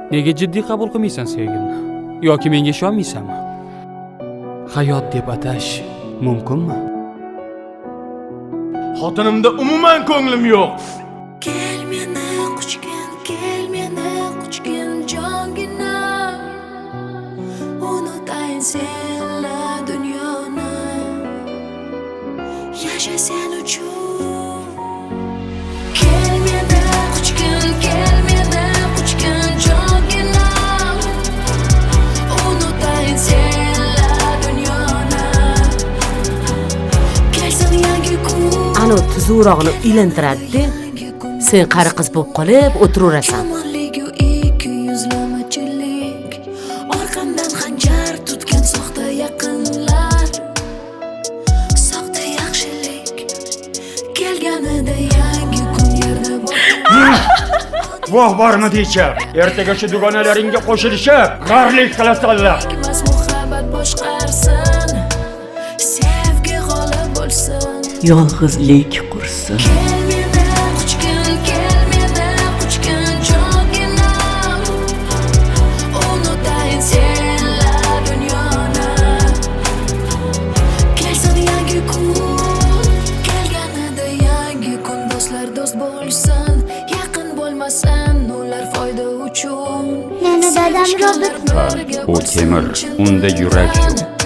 Nega jiddiy qabul qilmaysan sevgimni? Yoki menga ishonmaysanmi? Hayot deb atash mumkinmi? Xotinimda umuman ko'nglim yo'q. Kel meni quchgin jongina. Unutayin senla dunyoni. Yasha sen uchun. Kel meni quchgin jongina. Unutayin senla dunyoni. Kelsin yangi kun. Ana tuzurog'ini uylantiradi. Sen qari qiz bo'lib qolib o'tiraverasan. Yomonligu ikki yuzlamachilik. Orqamdan xanjar tutgan soxta yaqinlar. Soxta yaxshilik. Kelganida yangi kun yerda bor. Voh bormi deycha. Ertaga shu dugonalaringga qo'shilishib, g'arlik qilasanlar. Mas muhabbat boshqarsin. Sevgi g'olib bo'lsin. Yolg'izlik qursin. Kel meni quchgin jongina. Unutayin senla dunyoni. Kelsin yangi kun. Kelganida yangi kun. Do'stlar do'st bo'lsin. Yaqin bo'lmasin ular foyda uchun. Meni dadam robot. U temir, unda yurak yo'q.